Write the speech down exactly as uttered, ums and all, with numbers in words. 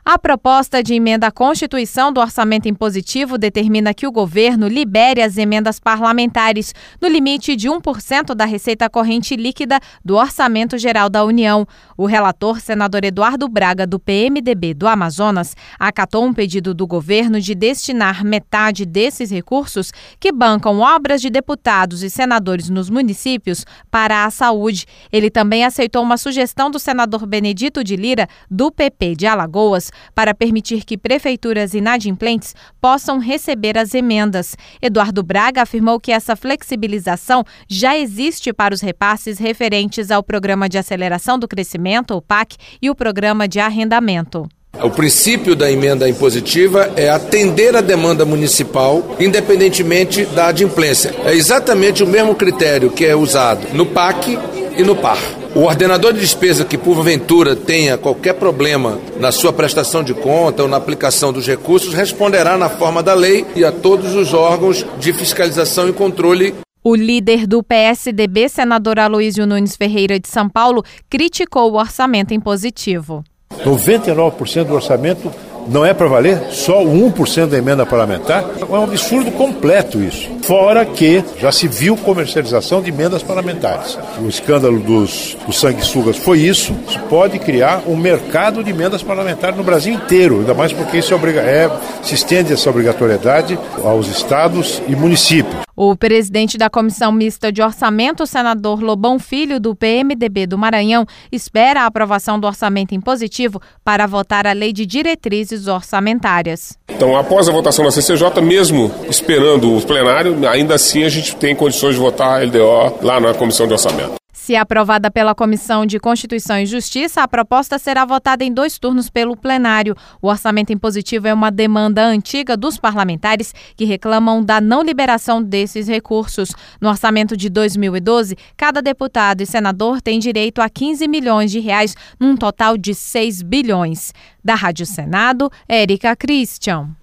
A proposta de emenda à Constituição do Orçamento Impositivo determina que o governo libere as emendas parlamentares no limite de um por cento da receita corrente líquida do Orçamento Geral da União. O relator, senador Eduardo Braga, do P M D B do Amazonas, acatou um pedido do governo de destinar metade desses recursos que bancam obras de deputados e senadores nos municípios para a saúde. Ele também aceitou uma sugestão do senador Benedito de Lira, do P P de Alagoas, para permitir que prefeituras inadimplentes possam receber as emendas. Eduardo Braga afirmou que essa flexibilização já existe para os repasses referentes ao Programa de Aceleração do Crescimento, o P A C, e o Programa de Arrendamento. O princípio da emenda impositiva é atender a demanda municipal, independentemente da adimplência. É exatamente o mesmo critério que é usado no P A C e no P A R. O ordenador de despesa que, porventura, tenha qualquer problema na sua prestação de conta ou na aplicação dos recursos, responderá na forma da lei e a todos os órgãos de fiscalização e controle. O líder do P S D B, senador Aloísio Nunes Ferreira de São Paulo, criticou o orçamento impositivo. noventa e nove por cento do orçamento não é para valer, só o um por cento da emenda parlamentar. É um absurdo completo isso. Fora que já se viu comercialização de emendas parlamentares. O escândalo dos, dos sanguessugas foi isso. Isso pode criar um mercado de emendas parlamentares no Brasil inteiro, ainda mais porque isso é obriga- é, se estende essa obrigatoriedade aos estados e municípios. O presidente da Comissão Mista de Orçamento, o senador Lobão Filho, do P M D B do Maranhão, espera a aprovação do orçamento impositivo para votar a Lei de Diretrizes Orçamentárias. Então, após a votação da C C J, mesmo esperando o plenário, ainda assim a gente tem condições de votar a L D O lá na Comissão de Orçamento. Se aprovada pela Comissão de Constituição e Justiça, a proposta será votada em dois turnos pelo plenário. O orçamento impositivo é uma demanda antiga dos parlamentares que reclamam da não liberação desses recursos. No orçamento de dois mil e doze, cada deputado e senador tem direito a quinze milhões de reais, num total de seis bilhões. Da Rádio Senado, Érica Christian.